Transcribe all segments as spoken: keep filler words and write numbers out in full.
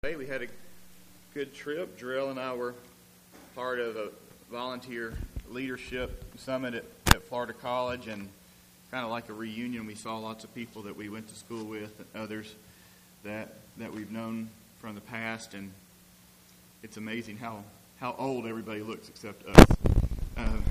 Hey, we had a good trip. Drill and I were part of a volunteer leadership summit at, at Florida College, and kind of like a reunion. We saw lots of people that we went to school with and others that that we've known from the past, and it's amazing how, how old everybody looks except us. Um,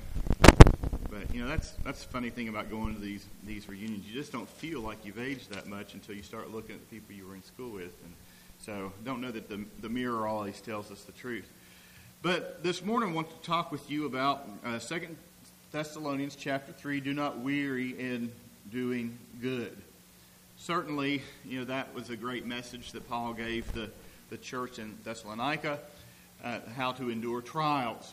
but you know, that's that's the funny thing about going to these these reunions. You just don't feel like you've aged that much until you start looking at the people you were in school with. And so don't know that the, the mirror always tells us the truth. But this morning I want to talk with you about uh, Second Thessalonians chapter three, do not weary in doing good. Certainly, you know, that was a great message that Paul gave the, the church in Thessalonica, uh, how to endure trials.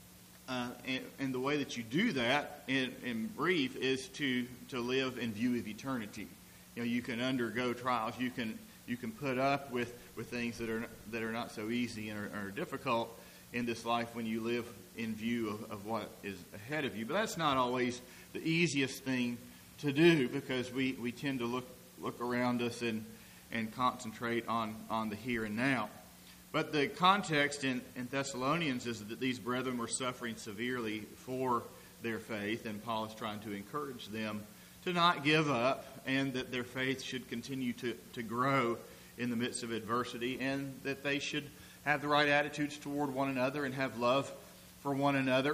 Uh, and, and the way that you do that, in, in brief, is to, to live in view of eternity. You know, you can undergo trials, you can You can put up with, with things that are that are not so easy and are, are difficult in this life when you live in view of, of what is ahead of you. But that's not always the easiest thing to do, because we, we tend to look look around us and and concentrate on, on the here and now. But the context in, in Thessalonians is that these brethren were suffering severely for their faith, and Paul is trying to encourage them to not give up, and that their faith should continue to, to grow in the midst of adversity, and that they should have the right attitudes toward one another and have love for one another,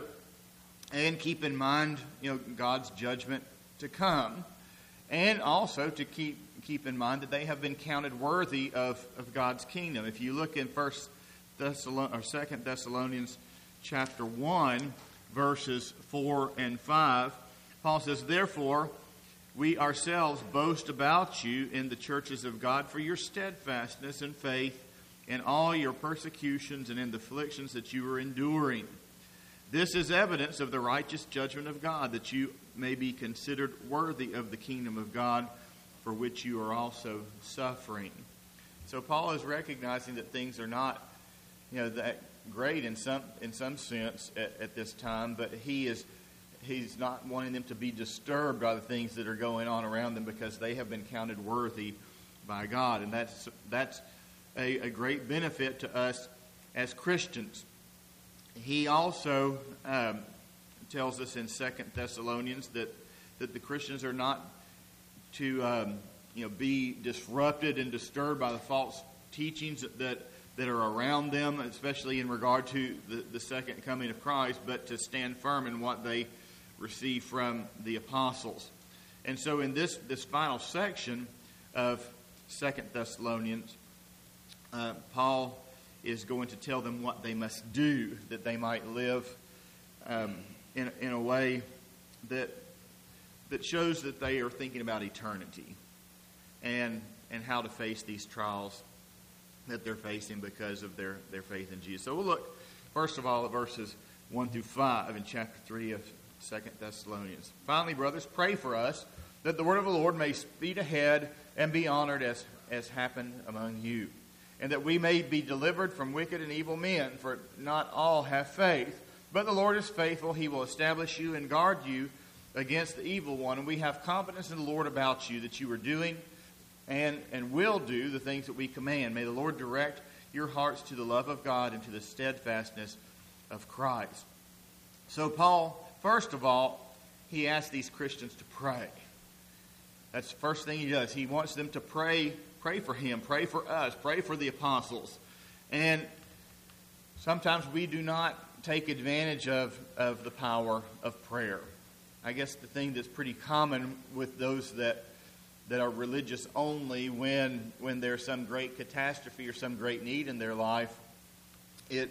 and keep in mind, you know, God's judgment to come, and also to keep keep in mind that they have been counted worthy of, of God's kingdom. If you look in First Thessalonians or Second Thessalonians chapter one, verses four and five, Paul says, "Therefore, we ourselves boast about you in the churches of God for your steadfastness and faith in all your persecutions and in the afflictions that you are enduring. This is evidence of the righteous judgment of God, that you may be considered worthy of the kingdom of God, for which you are also suffering." So Paul is recognizing that things are not, you know, that great in some in some sense at, at this time, but he is He's not wanting them to be disturbed by the things that are going on around them, because they have been counted worthy by God. And that's that's a, a great benefit to us as Christians. He also um, tells us in Second Thessalonians that, that the Christians are not to um, you know be disrupted and disturbed by the false teachings that, that are around them, especially in regard to the, the second coming of Christ, but to stand firm in what they received from the apostles. And so in this, this final section of Second Thessalonians, uh, Paul is going to tell them what they must do that they might live um, in, in a way that that shows that they are thinking about eternity and and how to face these trials that they're facing because of their, their faith in Jesus. So we'll look first of all at verses one through five in chapter three of Second Thessalonians. "Finally, brothers, pray for us, that the word of the Lord may speed ahead and be honored as, as happened among you, and that we may be delivered from wicked and evil men, for not all have faith. But the Lord is faithful. He will establish you and guard you against the evil one. And we have confidence in the Lord about you, that you are doing and, and will do the things that we command. May the Lord direct your hearts to the love of God and to the steadfastness of Christ." So Paul, first of all, he asks these Christians to pray. That's the first thing he does. He wants them to pray, pray for him, pray for us, pray for the apostles. And sometimes we do not take advantage of, of the power of prayer. I guess the thing that's pretty common with those that that are religious only, when when there's some great catastrophe or some great need in their life, it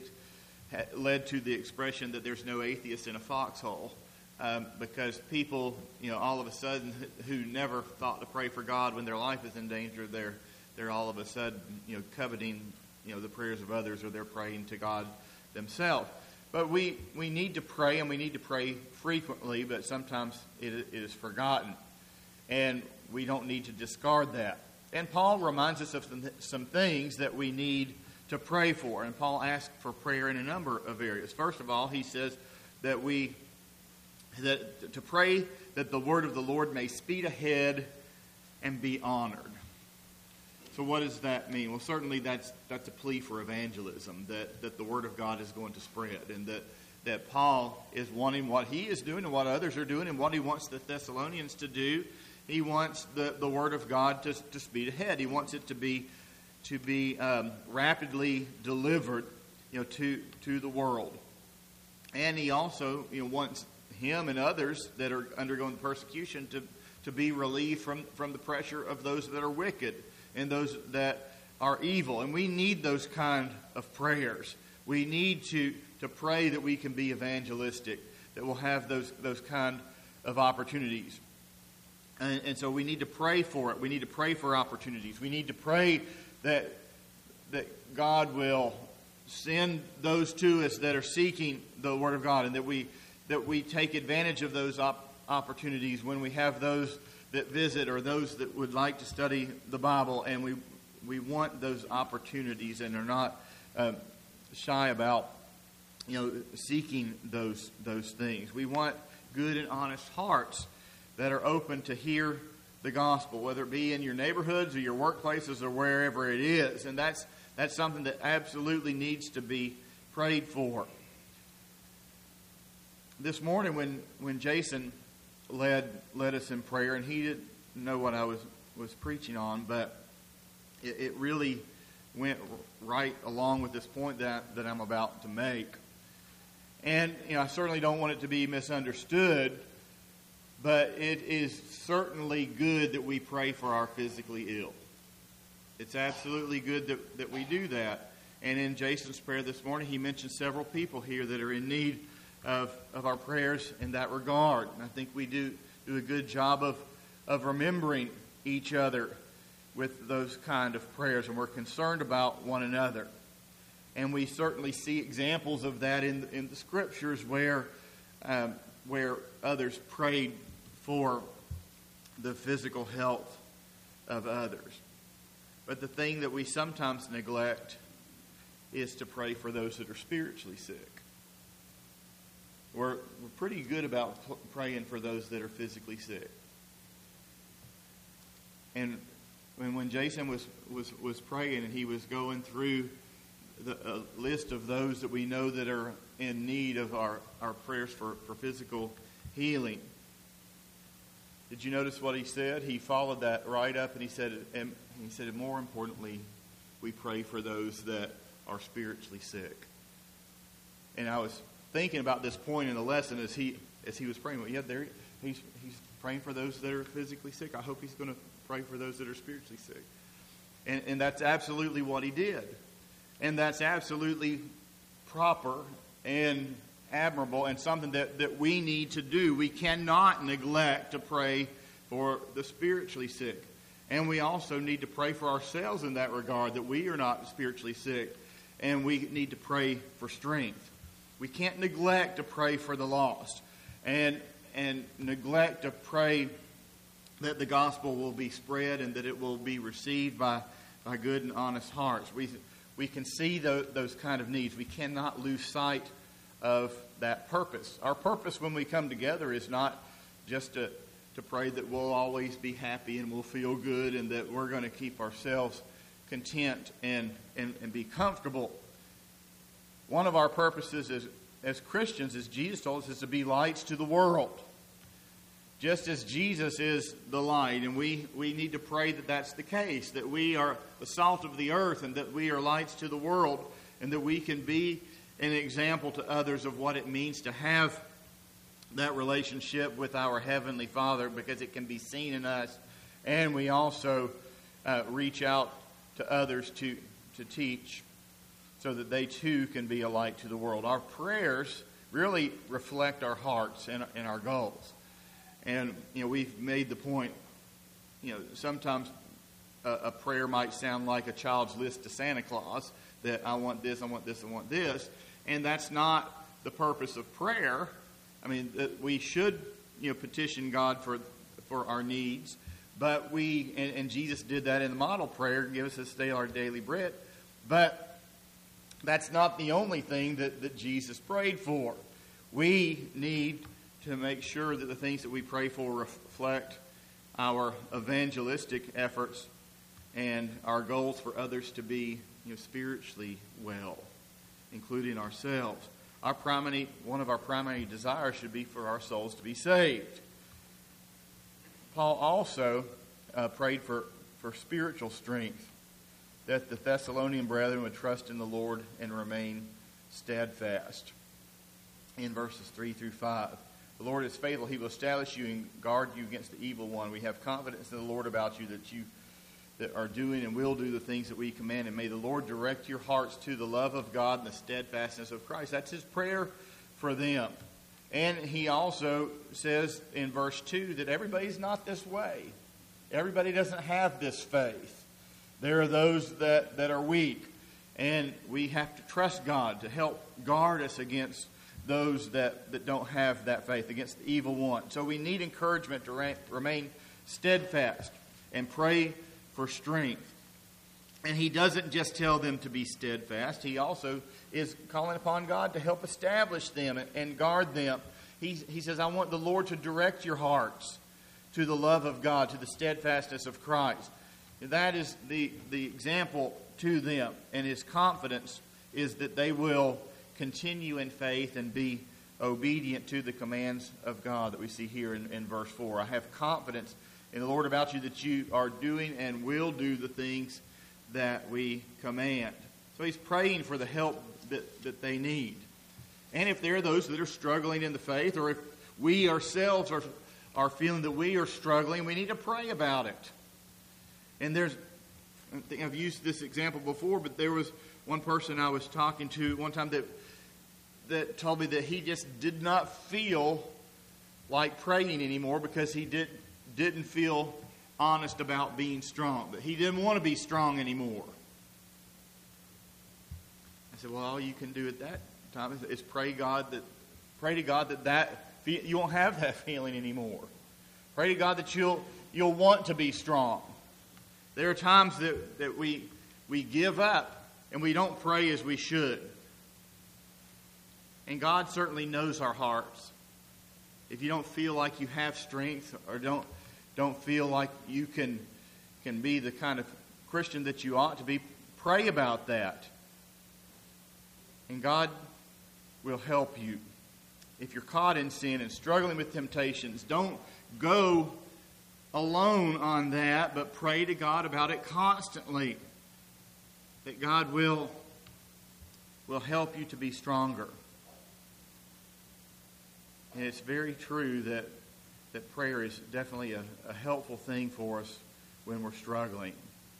led to the expression that there's no atheist in a foxhole, um, because people, you know, all of a sudden, who never thought to pray for God when their life is in danger, they're they're all of a sudden, you know, coveting, you know, the prayers of others, or they're praying to God themselves. But we we need to pray, and we need to pray frequently, but sometimes it, it is forgotten, and we don't need to discard that. And Paul reminds us of some, some things that we need to pray for. And Paul asks for prayer in a number of areas. First of all, he says that we that to pray that the word of the Lord may speed ahead and be honored. So what does that mean? Well, certainly that's that's a plea for evangelism, that, that the Word of God is going to spread, and that, that Paul is wanting what he is doing and what others are doing and what he wants the Thessalonians to do. He wants the, the Word of God to, to speed ahead. He wants it to be to be um, rapidly delivered, you know, to to the world. And he also, you know, wants him and others that are undergoing persecution to, to be relieved from, from the pressure of those that are wicked and those that are evil. And we need those kind of prayers. We need to, to pray that we can be evangelistic, that we'll have those, those kind of opportunities. And, and so we need to pray for it. We need to pray for opportunities. We need to pray that, that God will send those to us that are seeking the Word of God, and that we that we take advantage of those op- opportunities when we have those that visit or those that would like to study the Bible, and we we want those opportunities and are not uh, shy about, you know, seeking those those things. We want good and honest hearts that are open to hear the gospel, whether it be in your neighborhoods or your workplaces or wherever it is, and that's that's something that absolutely needs to be prayed for. This morning, when, when Jason led led us in prayer, and he didn't know what I was, was preaching on, but it, it really went right along with this point that, that I'm about to make. And you know, I certainly don't want it to be misunderstood, but it is certainly good that we pray for our physically ill. It's absolutely good that, that we do that. And in Jason's prayer this morning, he mentioned several people here that are in need of, of our prayers in that regard. And I think we do, do a good job of, of remembering each other with those kind of prayers. And we're concerned about one another. And we certainly see examples of that in, in the Scriptures where, um, where others prayed for the physical health of others. But the thing that we sometimes neglect is to pray for those that are spiritually sick. We're, we're pretty good about p- praying for those that are physically sick. And when, when Jason was, was, was praying and he was going through the uh, list of those that we know that are in need of our, our prayers for, for physical healing, did you notice what he said? He followed that right up, and he said, and he said, more importantly, we pray for those that are spiritually sick. And I was thinking about this point in the lesson as he as he was praying. Well, yeah, there he's he's praying for those that are physically sick. I hope he's going to pray for those that are spiritually sick. And and that's absolutely what he did. And that's absolutely proper and admirable and something that, that we need to do. We cannot neglect to pray for the spiritually sick. And we also need to pray for ourselves in that regard, that we are not spiritually sick. And we need to pray for strength. We can't neglect to pray for the lost. And, and neglect to pray that the gospel will be spread and that it will be received by, by good and honest hearts. We, we can see those, those kind of needs. We cannot lose sight of that purpose. Our purpose when we come together is not just to, to pray that we'll always be happy and we'll feel good and that we're going to keep ourselves content and, and, and be comfortable. One of our purposes as, as Christians, as Jesus told us, is to be lights to the world. Just as Jesus is the light, and we, we need to pray that that's the case, that we are the salt of the earth and that we are lights to the world and that we can be an example to others of what it means to have that relationship with our Heavenly Father, because it can be seen in us. And we also uh, reach out to others to, to teach so that they too can be a light to the world. Our prayers really reflect our hearts and, and our goals. And, you know, we've made the point, you know, sometimes a, a prayer might sound like a child's list to Santa Claus, that I want this, I want this, I want this. And that's not the purpose of prayer. I mean, we should, you know, petition God for for our needs. But we, and, and Jesus did that in the model prayer, give us this day our daily bread. But that's not the only thing that, that Jesus prayed for. We need to make sure that the things that we pray for reflect our evangelistic efforts and our goals for others to be, you know, spiritually well, including ourselves. Our primary, one of our primary desires should be for our souls to be saved. Paul also uh, prayed for, for spiritual strength, that the Thessalonian brethren would trust in the Lord and remain steadfast. In verses three through five, the Lord is faithful. He will establish you and guard you against the evil one. We have confidence in the Lord about you, that you that are doing and will do the things that we command. And may the Lord direct your hearts to the love of God and the steadfastness of Christ. That's his prayer for them. And he also says in verse two that everybody's not this way. Everybody doesn't have this faith. There are those that, that are weak. And we have to trust God to help guard us against those that, that don't have that faith, against the evil one. So we need encouragement to re- remain steadfast and pray for strength. And he doesn't just tell them to be steadfast. He also is calling upon God to help establish them and guard them. He, he says, I want the Lord to direct your hearts to the love of God, to the steadfastness of Christ. That is the, the example to them. And his confidence is that they will continue in faith and be obedient to the commands of God that we see here in, in verse four. I have confidence in the Lord about you that you are doing and will do the things that we command. So he's praying for the help that, that they need. And if there are those that are struggling in the faith, or if we ourselves are, are feeling that we are struggling, we need to pray about it. And there's, I think I've used this example before, but there was one person I was talking to one time that that told me that he just did not feel like praying anymore because he did, didn't feel honest about being strong. That he didn't want to be strong anymore. I said, well, all you can do at that time is, is pray God that pray to God that, that you won't have that feeling anymore. Pray to God that you'll you'll want to be strong. There are times that, that we we give up and we don't pray as we should. And God certainly knows our hearts. If you don't feel like you have strength, or don't don't feel like you can can be the kind of Christian that you ought to be, pray about that. And God will help you. If you're caught in sin and struggling with temptations, don't go alone on that, but pray to God about it constantly. That God will, will help you to be stronger. And it's very true that, that prayer is definitely a, a helpful thing for us when we're struggling.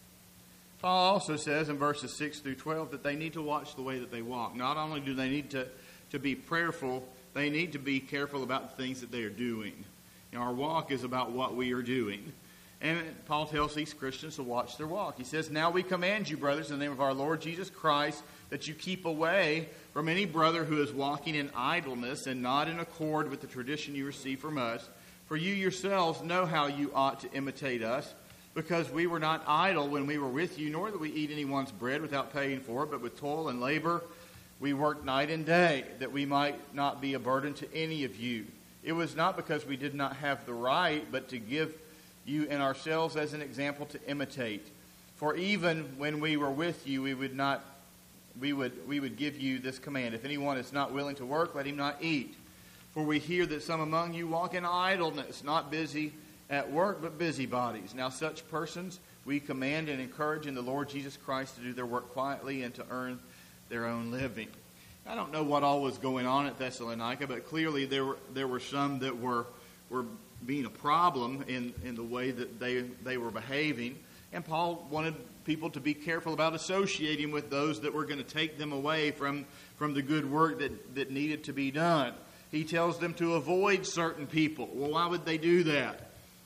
Paul also says in verses six through twelve that they need to watch the way that they walk. Not only do they need to, to be prayerful, they need to be careful about the things that they are doing. You know, our walk is about what we are doing. And Paul tells these Christians to watch their walk. He says, now we command you, brothers, in the name of our Lord Jesus Christ, that you keep away from any brother who is walking in idleness and not in accord with the tradition you receive from us. For you yourselves know how you ought to imitate us, because we were not idle when we were with you, nor that we eat anyone's bread without paying for it, but with toil and labor we worked night and day, that we might not be a burden to any of you. It was not because we did not have the right, but to give you and ourselves as an example to imitate. For even when we were with you, we would not, we would, we would give you this command: if anyone is not willing to work, let him not eat. For we hear that some among you walk in idleness, not busy at work, but busybodies. Now such persons we command and encourage in the Lord Jesus Christ to do their work quietly and to earn their own living. I don't know what all was going on at Thessalonica, but clearly there were there were some that were were being a problem in, in the way that they they were behaving. And Paul wanted people to be careful about associating with those that were going to take them away from, from the good work that, that needed to be done. He tells them to avoid certain people. Well, why would they do that?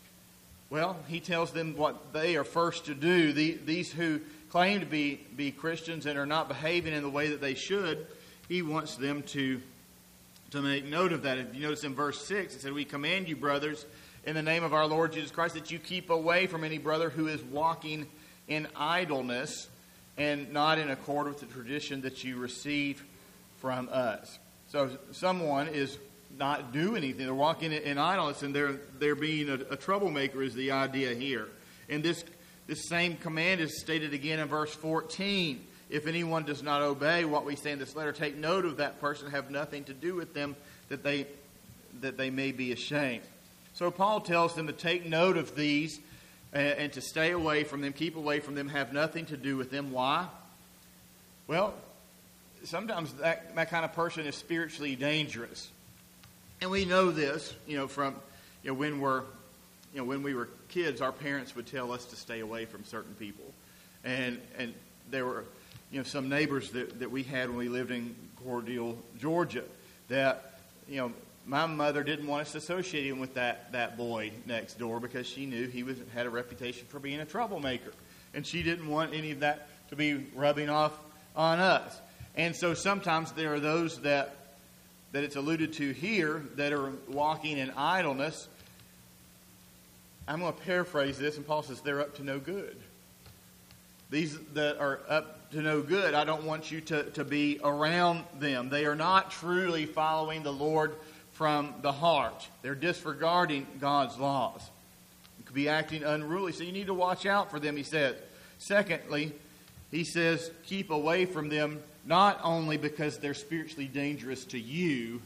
Well, he tells them what they are first to do. The, these who claim to be, be Christians and are not behaving in the way that they should, he wants them to, to make note of that. If you notice in verse six, it said, we command you, brothers, in the name of our Lord Jesus Christ, that you keep away from any brother who is walking in idleness and not in accord with the tradition that you receive from us. So someone is not doing anything. They're walking in idleness, and they're they're being a, a troublemaker is the idea here. And this This same command is stated again in verse fourteen. If anyone does not obey what we say in this letter, take note of that person, have nothing to do with them, that they that they may be ashamed. So Paul tells them to take note of these and, and to stay away from them, keep away from them, have nothing to do with them. Why? Well, sometimes that, that kind of person is spiritually dangerous. And we know this, you know, from you know when we're you know when we were kids, our parents would tell us to stay away from certain people. And and there were you know some neighbors that, that we had when we lived in Cordele, Georgia, that you know my mother didn't want us associating with that, that boy next door because she knew he was had a reputation for being a troublemaker. And she didn't want any of that to be rubbing off on us. And so sometimes there are those that that it's alluded to here that are walking in idleness. I'm going to paraphrase this, and Paul says they're up to no good. These that are up to no good, I don't want you to, to be around them. They are not truly following the Lord from the heart. They're disregarding God's laws. You could be acting unruly, so you need to watch out for them, he says. Secondly, he says, keep away from them, not only because they're spiritually dangerous to you,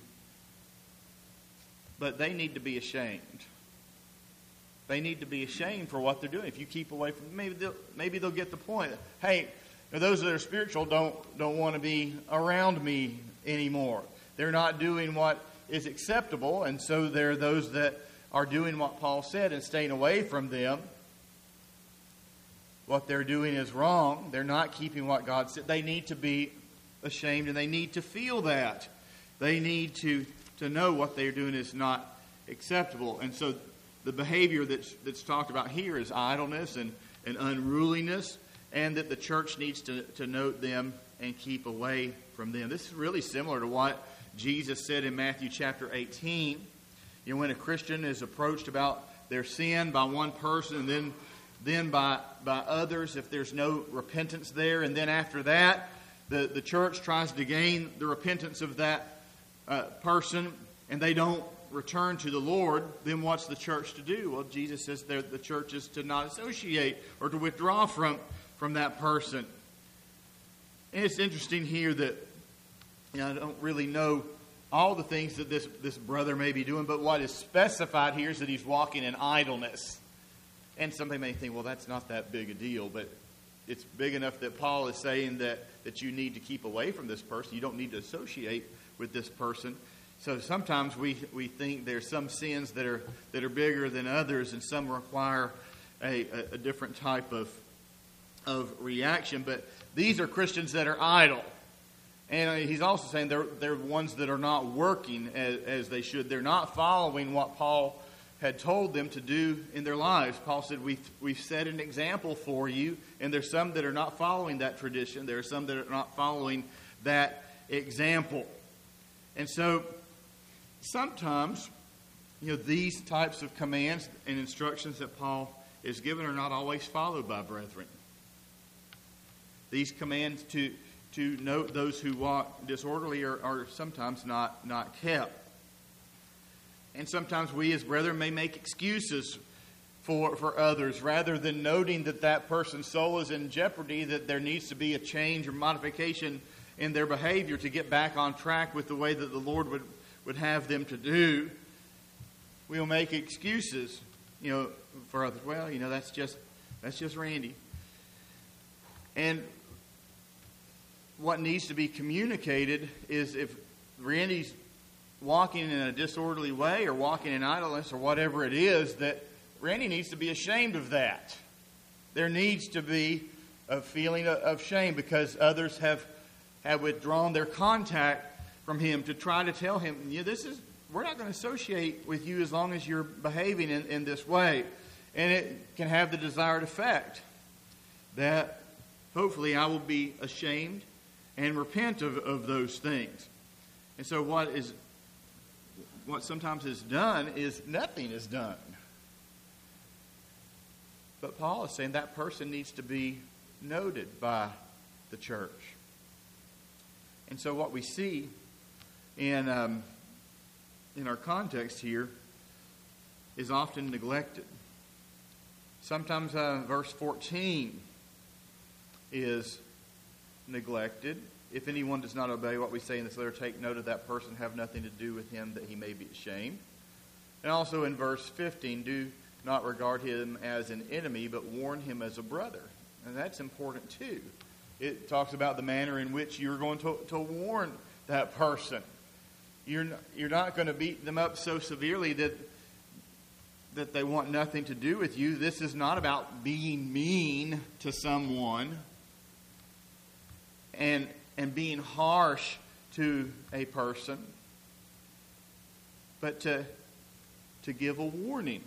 but they need to be ashamed. They need to be ashamed for what they're doing. If you keep away from them, maybe they'll, maybe they'll get the point. Hey, those that are spiritual don't, don't want to be around me anymore. They're not doing what is acceptable, and so there are those that are doing what Paul said and staying away from them. What they're doing is wrong. They're not keeping what God said. They need to be ashamed, and they need to feel that. They need to, to know what they're doing is not acceptable. And so the behavior that's, that's talked about here is idleness and, and unruliness, and that the church needs to, to note them and keep away from them. This is really similar to what Jesus said in Matthew chapter eighteen. You know, when a Christian is approached about their sin by one person and then then by by others, if there's no repentance there, and then after that, the, the church tries to gain the repentance of that uh, person, and they don't return to the Lord, then what's the church to do? Well, Jesus says the church is to not associate or to withdraw from, from that person. And it's interesting here that you know, I don't really know all the things that this, this brother may be doing, but what is specified here is that he's walking in idleness. And somebody may think, well, that's not that big a deal, but it's big enough that Paul is saying that, that you need to keep away from this person. You don't need to associate with this person. So sometimes we, we think there's some sins that are that are bigger than others, and some require a, a, a different type of of reaction. But these are Christians that are idle. And he's also saying they're, they're ones that are not working as, as they should. They're not following what Paul had told them to do in their lives. Paul said, we've, we've set an example for you, and there's some that are not following that tradition. There are some that are not following that example. And so sometimes, you know, these types of commands and instructions that Paul is given are not always followed by brethren. These commands to to note those who walk disorderly are, are sometimes not, not kept. And sometimes we as brethren may make excuses for, for others rather than noting that that person's soul is in jeopardy, that there needs to be a change or modification in their behavior to get back on track with the way that the Lord would, would have them to do. We'll make excuses, you know, for others. Well, you know, that's just that's just Randy. And what needs to be communicated is if Randy's walking in a disorderly way or walking in idleness or whatever it is, that Randy needs to be ashamed of that. There needs to be a feeling of shame because others have, have withdrawn their contact from him to try to tell him, yeah, this is we're not going to associate with you as long as you're behaving in, in this way. And it can have the desired effect that hopefully I will be ashamed and repent of, of those things. And so what is what sometimes is done is nothing is done. But Paul is saying that person needs to be noted by the church. And so what we see in um, in our context here is often neglected. Sometimes uh, verse fourteen is neglected. If anyone does not obey what we say in this letter, take note of that person, have nothing to do with him, that he may be ashamed. And also in verse fifteen, do not regard him as an enemy, but warn him as a brother. And that's important too. It talks about the manner in which you're going to, to warn that person. You're not, you're not going to beat them up so severely that that they want nothing to do with you. This is not about being mean to someone and and being harsh to a person, but to to give a warning.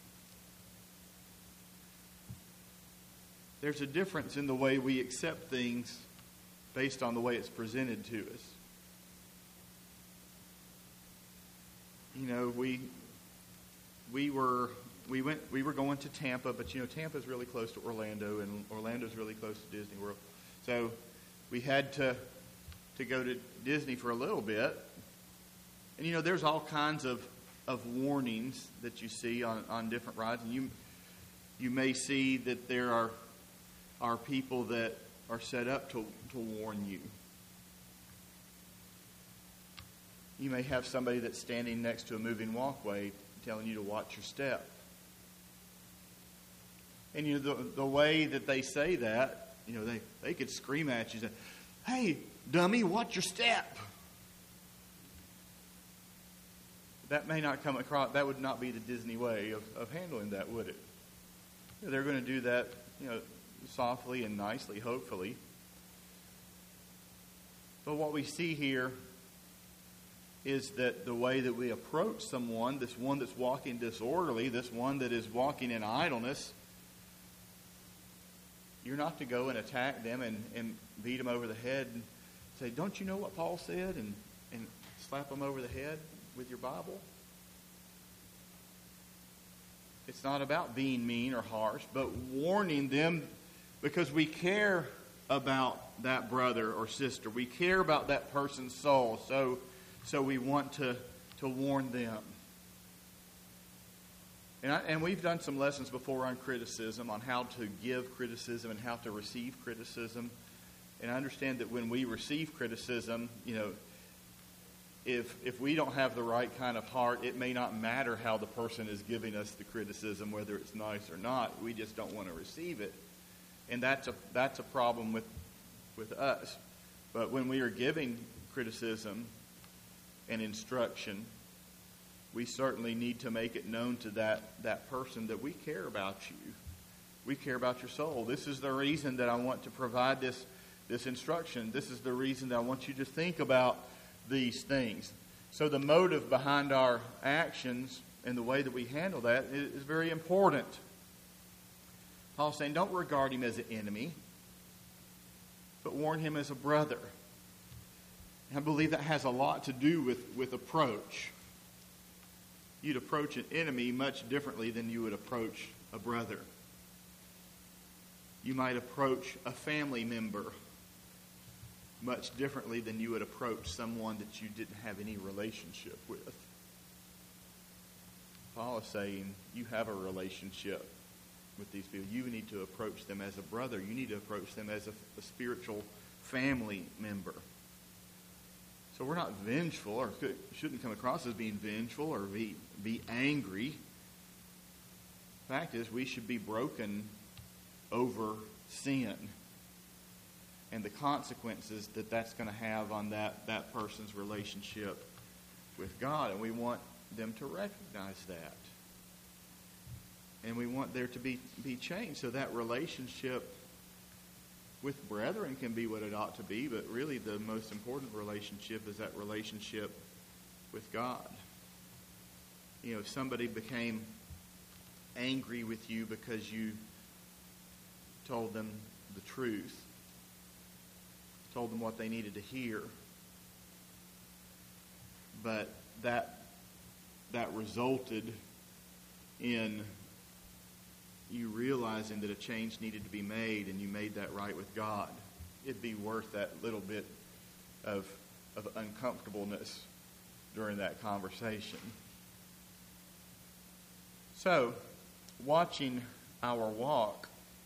There's a difference in the way we accept things based on the way it's presented to us. You know, we we were we went we were going to Tampa, but you know Tampa's really close to Orlando, and Orlando's really close to Disney World. So we had to to go to Disney for a little bit. And you know, there's all kinds of, of warnings that you see on, on different rides, and you you may see that there are are people that are set up to, to warn you. You may have somebody that's standing next to a moving walkway telling you to watch your step. And you know, the, the way that they say that, you know, they, they could scream at you and say, "Hey, dummy, watch your step." That may not come across, that would not be the Disney way of, of handling that, would it? They're going to do that, you know, softly and nicely, hopefully. But what we see here is that the way that we approach someone, this one that's walking disorderly, this one that is walking in idleness, you're not to go and attack them and, and beat them over the head and say, "Don't you know what Paul said?" and, and slap them over the head with your Bible. It's not about being mean or harsh, but warning them, because we care about that brother or sister. We care about that person's soul. So so we want to, to warn them. And, I, and we've done some lessons before on criticism, on how to give criticism and how to receive criticism. And I understand that when we receive criticism, you know, if if we don't have the right kind of heart, it may not matter how the person is giving us the criticism, whether it's nice or not. We just don't want to receive it. And that's a that's a problem with with us. But when we are giving criticism and instruction, we certainly need to make it known to that, that person that we care about you. We care about your soul. This is the reason that I want to provide this, this instruction. This is the reason that I want you to think about these things. So the motive behind our actions and the way that we handle that is, is very important. Paul's saying, don't regard him as an enemy, but warn him as a brother. And I believe that has a lot to do with, with approach. You'd approach an enemy much differently than you would approach a brother. You might approach a family member much differently than you would approach someone that you didn't have any relationship with. Paul is saying you have a relationship with these people. You need to approach them as a brother. You need to approach them as a, a spiritual family member. So we're not vengeful, or could, shouldn't come across as being vengeful or be, be angry. The fact is, we should be broken over sin and the consequences that that's going to have on that, that person's relationship with God. And we want them to recognize that. And we want there to be, be change. So that relationship with brethren can be what it ought to be, but really the most important relationship is that relationship with God. You know, if somebody became angry with you because you told them the truth, told them what they needed to hear, but that that resulted in you realizing that a change needed to be made, and you made that right with God, it'd be worth that little bit of, of uncomfortableness during that conversation. So, watching our walk,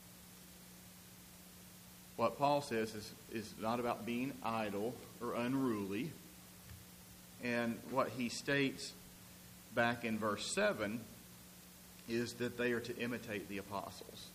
what Paul says is, is not about being idle or unruly. And what he states back in verse seven is that they are to imitate the apostles.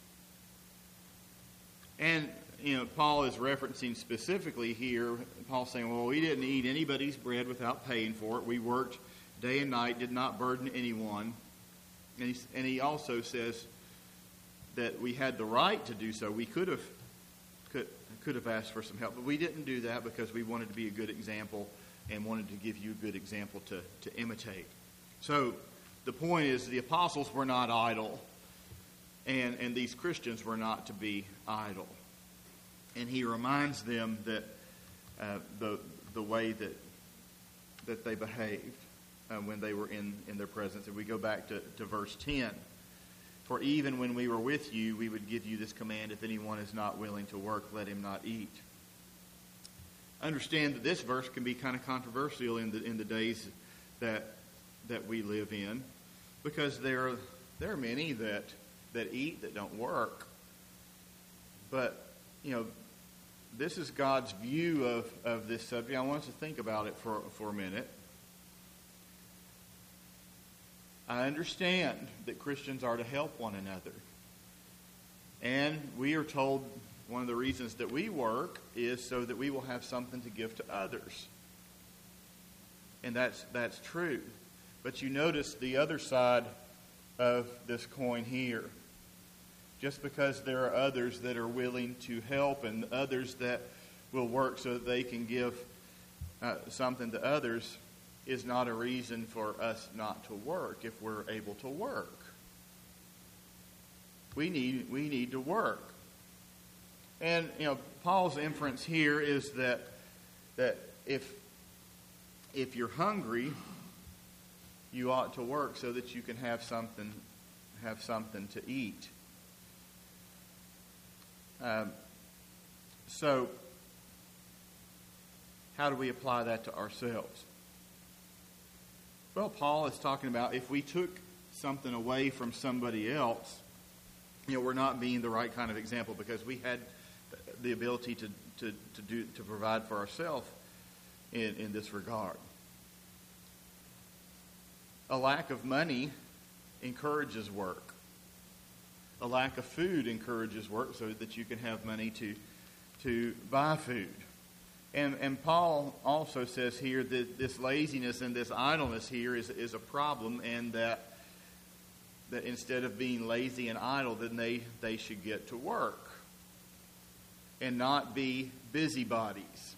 And, you know, Paul is referencing specifically here, Paul's saying, well, we didn't eat anybody's bread without paying for it. We worked day and night, did not burden anyone. And he, and he also says that we had the right to do so. We could have could, could have asked for some help, but we didn't do that because we wanted to be a good example and wanted to give you a good example to, to imitate. So the point is the apostles were not idle, and, and these Christians were not to be idle. And he reminds them that uh, the the way that that they behaved uh, when they were in, in their presence. And we go back to, to verse ten. For even when we were with you, we would give you this command, if anyone is not willing to work, let him not eat. Understand that this verse can be kind of controversial in the in the days that that we live in, because there are, there are many that that eat that don't work. But, you know, this is God's view of, of this subject. I want us to think about it for, for a minute. I understand that Christians are to help one another. And we are told one of the reasons that we work is so that we will have something to give to others. And that's that's true. But you notice the other side of this coin here. Just because there are others that are willing to help and others that will work so that they can give uh, something to others is not a reason for us not to work if we're able to work. We need we need to work. And, you know, Paul's inference here is that that if if you're hungry, you ought to work so that you can have something have something to eat. Um, so, how do we apply that to ourselves? Well, Paul is talking about if we took something away from somebody else, you know, we're not being the right kind of example because we had the ability to to to do to provide for ourselves in, in this regard. A lack of money encourages work. A lack of food encourages work so that you can have money to to buy food. And and Paul also says here that this laziness and this idleness here is, is a problem, and that that instead of being lazy and idle, then they, they should get to work and not be busybodies.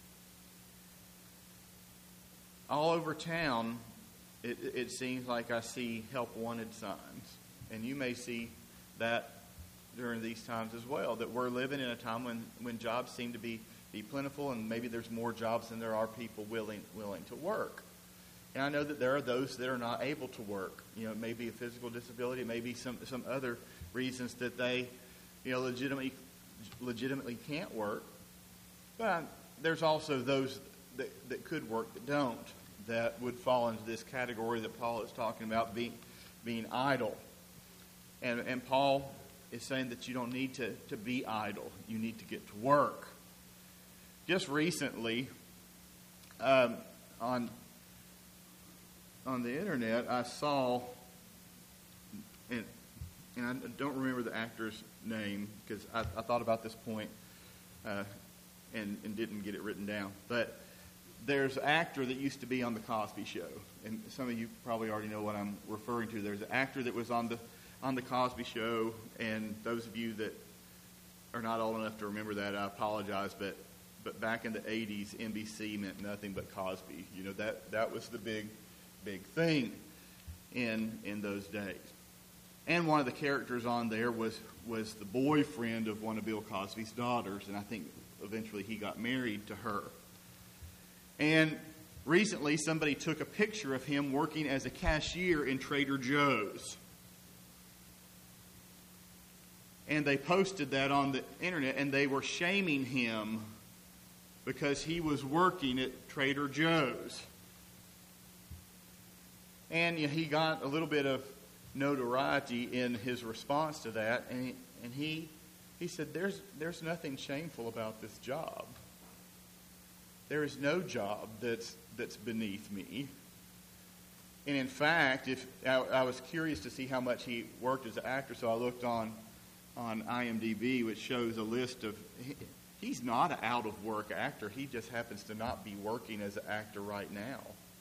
All over town, it, it seems like I see help wanted signs. And you may see that during these times as well, that we're living in a time when, when jobs seem to be, be plentiful, and maybe there's more jobs than there are people willing willing to work. And I know that there are those that are not able to work. You know, it may be a physical disability, it may be some, some other reasons that they, you know, legitimately legitimately can't work. But there's also those that, that could work that don't, that would fall into this category that Paul is talking about, being being idle. And and Paul is saying that you don't need to, to be idle. You need to get to work. Just recently, um, on on the internet, I saw, and, and I don't remember the actor's name because I, I thought about this point uh, and, and didn't get it written down. But there's an actor that used to be on The Cosby Show, and some of you probably already know what I'm referring to. There's an actor that was on the on The Cosby Show, and those of you that are not old enough to remember that, I apologize, but but back in the eighties, N B C meant nothing but Cosby. You know, that, that was the big, big thing in in those days. And one of the characters on there was, was the boyfriend of one of Bill Cosby's daughters, and I think eventually he got married to her. And recently, somebody took a picture of him working as a cashier in Trader Joe's. And they posted that on the internet, and they were shaming him because he was working at Trader Joe's. And you know, he got a little bit of notoriety in his response to that, and he, and he he said, "There's there's nothing shameful about this job. There is no job that's that's beneath me." And in fact, if I, I was curious to see how much he worked as an actor, so I looked on on I M D B, which shows a list of. He, he's not an out of work actor. He just happens to not be working as an actor right now.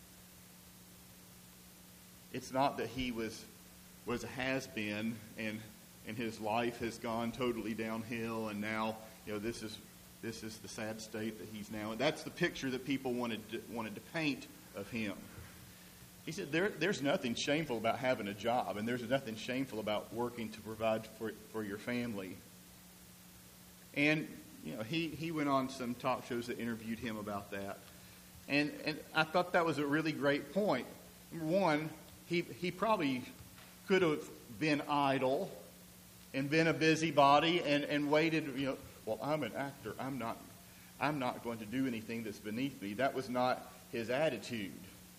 It's not that he was was a has-been and and his life has gone totally downhill, and now you know this is this is the sad state that he's now in. That's the picture that people wanted to, wanted to paint of him. He said, there, there's nothing shameful about having a job, and there's nothing shameful about working to provide for for your family. And you know, he, he went on some talk shows that interviewed him about that. And and I thought that was a really great point. Number one, he he probably could have been idle and been a busybody and, and waited, you know, well, I'm an actor. I'm not I'm not going to do anything that's beneath me. That was not his attitude.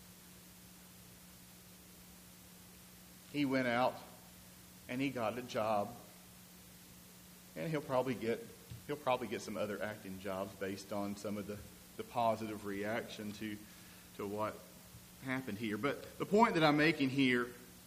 He went out and he got a job, and he'll probably get he'll probably get some other acting jobs based on some of the, the positive reaction to to what happened here. But the point that I'm making here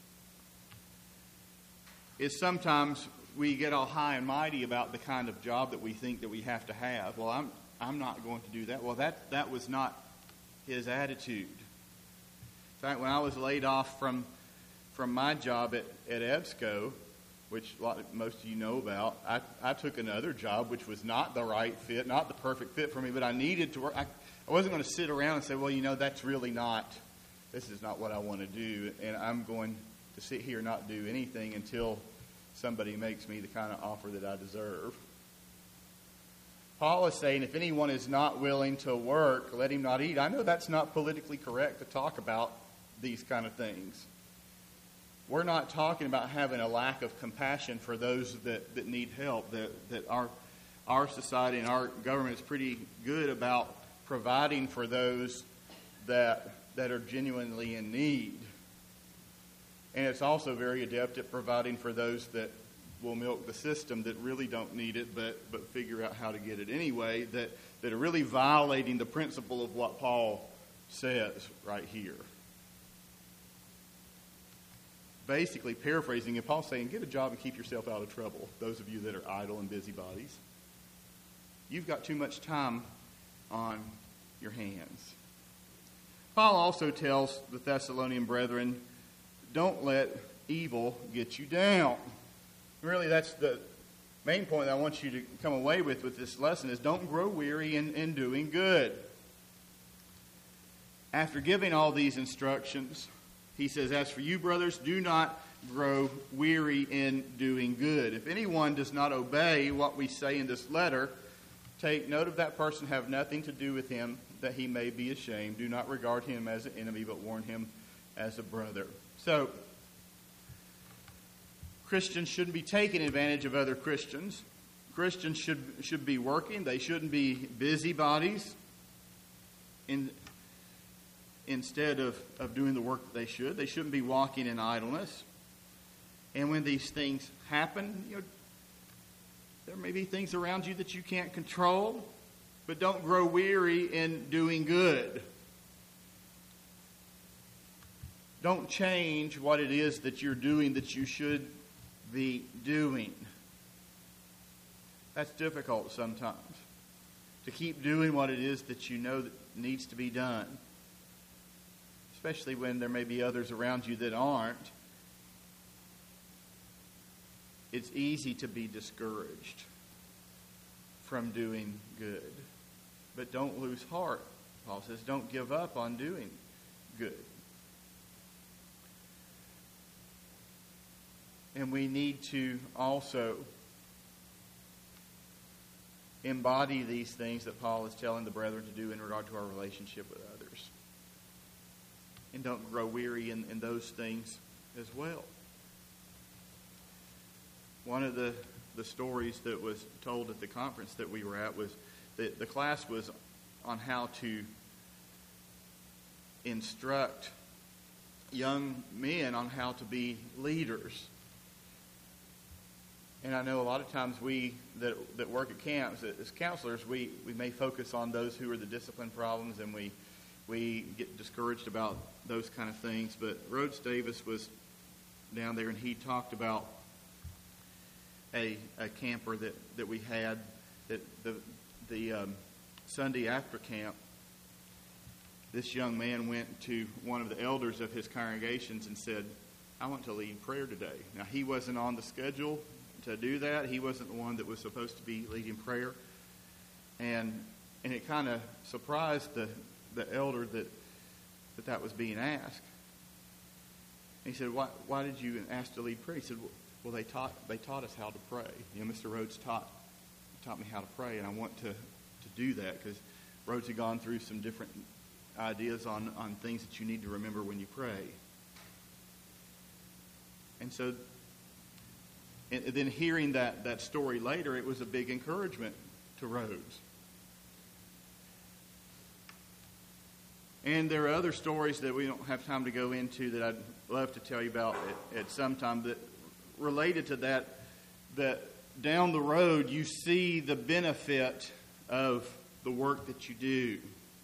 is sometimes we get all high and mighty about the kind of job that we think that we have to have. Well, I'm I'm not going to do that. Well, that that was not his attitude. In fact, when I was laid off from From my job at, at EBSCO, which a lot, most of you know about, I, I took another job which was not the right fit, not the perfect fit for me, but I needed to work. I, I wasn't going to sit around and say, well, you know, that's really not, this is not what I want to do, and I'm going to sit here and not do anything until somebody makes me the kind of offer that I deserve. Paul is saying, if anyone is not willing to work, let him not eat. I know that's not politically correct to talk about these kind of things. We're not talking about having a lack of compassion for those that, that need help, that, that our our society and our government is pretty good about providing for those that that are genuinely in need. And it's also very adept at providing for those that will milk the system that really don't need it, but, but figure out how to get it anyway, that, that are really violating the principle of what Paul says right here. Basically, paraphrasing, and Paul's saying, get a job and keep yourself out of trouble, those of you that are idle and busybodies. You've got too much time on your hands. Paul also tells the Thessalonian brethren, don't let evil get you down. Really, that's the main point I want you to come away with with this lesson is don't grow weary in, in doing good. After giving all these instructions, he says, as for you, brothers, do not grow weary in doing good. If anyone does not obey what we say in this letter, take note of that person, have nothing to do with him, that he may be ashamed. Do not regard him as an enemy, but warn him as a brother. So, Christians shouldn't be taking advantage of other Christians. Christians should should be working. They shouldn't be busybodies. In Instead of, of doing the work that they should. They shouldn't be walking in idleness. And when these things happen, you know, there may be things around you that you can't control, but don't grow weary in doing good. Don't change what it is that you're doing that you should be doing. That's difficult sometimes. To keep doing what it is that you know that needs to be done. Especially when there may be others around you that aren't. It's easy to be discouraged from doing good. But don't lose heart. Paul says, don't give up on doing good. And we need to also embody these things that Paul is telling the brethren to do in regard to our relationship with others. And don't grow weary in, in those things as well. One of the, the stories that was told at the conference that we were at was that the class was on how to instruct young men on how to be leaders. And I know a lot of times we that that work at camps, as counselors, we, we may focus on those who are the discipline problems, and we we get discouraged about those kind of things. But Rhodes Davis was down there, and he talked about a a camper that, that we had, that the the um, Sunday after camp, this young man went to one of the elders of his congregations and said, "I want to lead prayer today." Now, he wasn't on the schedule to do that. He wasn't the one that was supposed to be leading prayer. And and it kind of surprised the, the elder that, that that was being asked. And he said, why, why did you ask to lead prayer? He said, well, they taught they taught us how to pray. You know, Mister Rhodes taught taught me how to pray, and I want to, to do that because Rhodes had gone through some different ideas on, on things that you need to remember when you pray. And so, and then hearing that, that story later, it was a big encouragement to Rhodes. And there are other stories that we don't have time to go into that I'd love to tell you about at, at some time, that related to that, that down the road you see the benefit of the work that you do.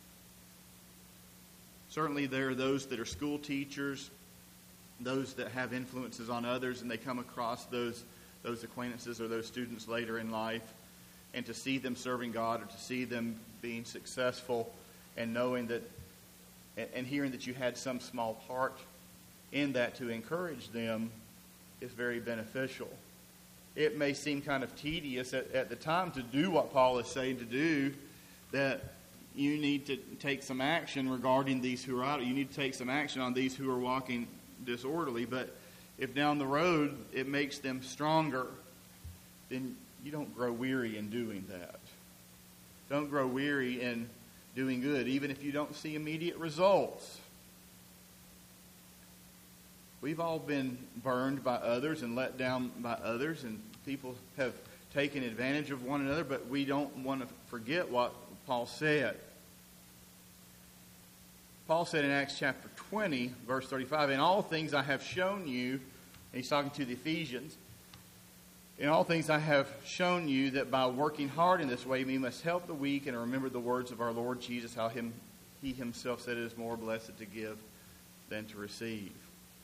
Certainly there are those that are school teachers, those that have influences on others, and they come across those those acquaintances or those students later in life, and to see them serving God, or to see them being successful, and knowing that, and hearing that you had some small part in that to encourage them, is very beneficial. It may seem kind of tedious at, at the time to do what Paul is saying to do, that you need to take some action regarding these who are out. You need to take some action on these who are walking disorderly. But if down the road it makes them stronger, then you don't grow weary in doing that. Don't grow weary in doing good, even if you don't see immediate results. We've all been burned by others and let down by others, and people have taken advantage of one another, but we don't want to forget what Paul said. Paul said in Acts chapter twenty, verse thirty-five, "In all things I have shown you," and he's talking to the Ephesians, "in all things I have shown you that by working hard in this way we must help the weak, and remember the words of our Lord Jesus, how him he himself said it is more blessed to give than to receive."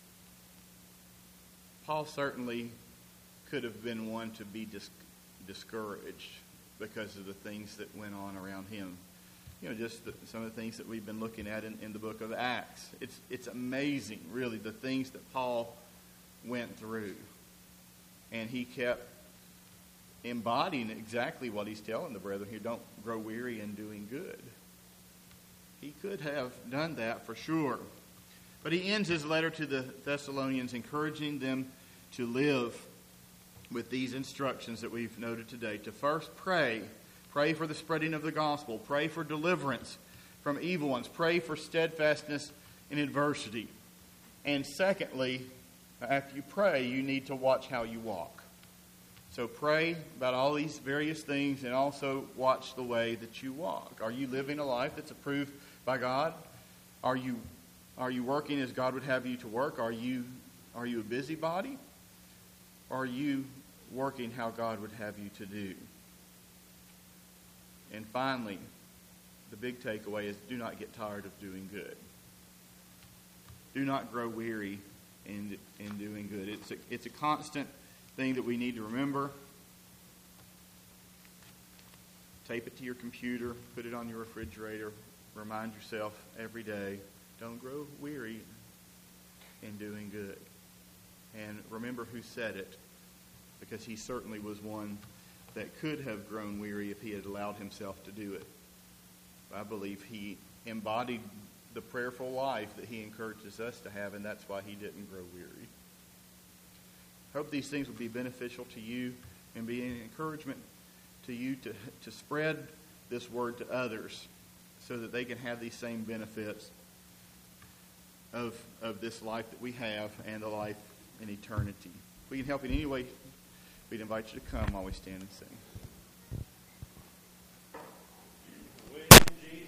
Paul certainly could have been one to be dis- discouraged because of the things that went on around him. You know, just the, some of the things that we've been looking at in, in the book of Acts. It's it's amazing, really, the things that Paul went through. And he kept embodying exactly what he's telling the brethren here. Don't grow weary in doing good. He could have done that for sure. But he ends his letter to the Thessalonians encouraging them to live with these instructions that we've noted today. To first pray. Pray for the spreading of the gospel. Pray for deliverance from evil ones. Pray for steadfastness in adversity. And secondly, after you pray, you need to watch how you walk. So pray about all these various things, and also watch the way that you walk. Are you living a life that's approved by God? Are you are you working as God would have you to work? Are you are you a busybody? Or are you working how God would have you to do? And finally, the big takeaway is do not get tired of doing good. Do not grow weary in, in doing good. It's a, it's a constant thing that we need to remember. Tape it to your computer. Put it on your refrigerator. Remind yourself every day. Don't grow weary in doing good. And remember who said it, because he certainly was one that could have grown weary if he had allowed himself to do it. I believe he embodied the prayerful life that he encourages us to have, and that's why he didn't grow weary. I hope these things will be beneficial to you and be an encouragement to you to, to spread this word to others so that they can have these same benefits of, of this life that we have and the life in eternity. If we can help in any way, we'd invite you to come while we stand and sing.